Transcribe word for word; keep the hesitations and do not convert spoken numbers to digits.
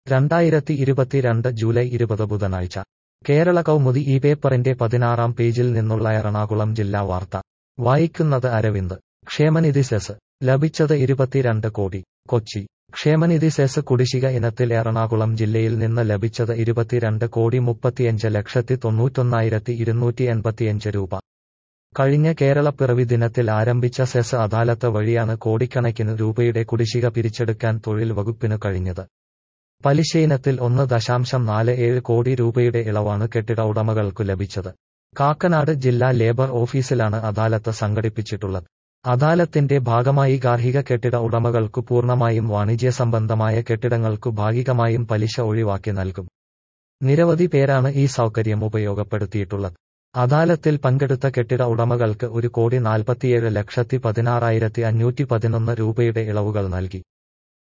രണ്ടായിരത്തി ഇരുപത്തിരണ്ട് ജൂലൈ ഇരുപത് ബുധനാഴ്ച കേരള കൗമുദി ഈ പേപ്പറിന്റെ പതിനാറാം പേജിൽ നിന്നുള്ള എറണാകുളം ജില്ലാ വാർത്ത വായിക്കുന്നത് അരവിന്ദ്. ക്ഷേമനിധി സെസ് ലഭിച്ചത് ഇരുപത്തിരണ്ട് കോടി. കൊച്ചി ക്ഷേമനിധി സെസ് കുടിശ്ശിക ഇനത്തിൽ എറണാകുളം ജില്ലയിൽ നിന്ന് ലഭിച്ചത് ഇരുപത്തിരണ്ട് കോടി മുപ്പത്തിയഞ്ച് ലക്ഷത്തി തൊണ്ണൂറ്റൊന്നായിരത്തി ഇരുന്നൂറ്റി എൺപത്തിയഞ്ച് രൂപ. കഴിഞ്ഞ കേരളപ്പിറവി ദിനത്തിൽ ആരംഭിച്ച സെസ് അദാലത്ത് വഴിയാണ് കോടിക്കണക്കിന് രൂപയുടെ കുടിശ്ശിക പിരിച്ചെടുക്കാൻ തൊഴിൽ വകുപ്പിനു കഴിഞ്ഞത്. പലിശയിനത്തിൽ ഒന്ന് ദശാംശം നാല് ഏഴ് കോടി രൂപയുടെ ഇളവാണ് കെട്ടിട ഉടമകൾക്കു ലഭിച്ചത്. കാക്കനാട് ജില്ലാ ലേബർ ഓഫീസിലാണ് അദാലത്ത് സംഘടിപ്പിച്ചിട്ടുള്ളത്. അദാലത്തിന്റെ ഭാഗമായി ഗാർഹിക കെട്ടിട ഉടമകൾക്കു പൂർണ്ണമായും വാണിജ്യ സംബന്ധമായ കെട്ടിടങ്ങൾക്കു ഭാഗികമായും പലിശ ഒഴിവാക്കി നൽകും. നിരവധി പേരാണ് ഈ സൗകര്യം ഉപയോഗപ്പെടുത്തിയിട്ടുള്ളത്. അദാലത്തിൽ പങ്കെടുത്ത കെട്ടിട ഉടമകൾക്ക് ഒരു കോടി നാൽപ്പത്തിയേഴ് ലക്ഷത്തി പതിനാറായിരത്തി അഞ്ഞൂറ്റി പതിനൊന്ന് രൂപയുടെ ഇളവുകൾ നൽകി.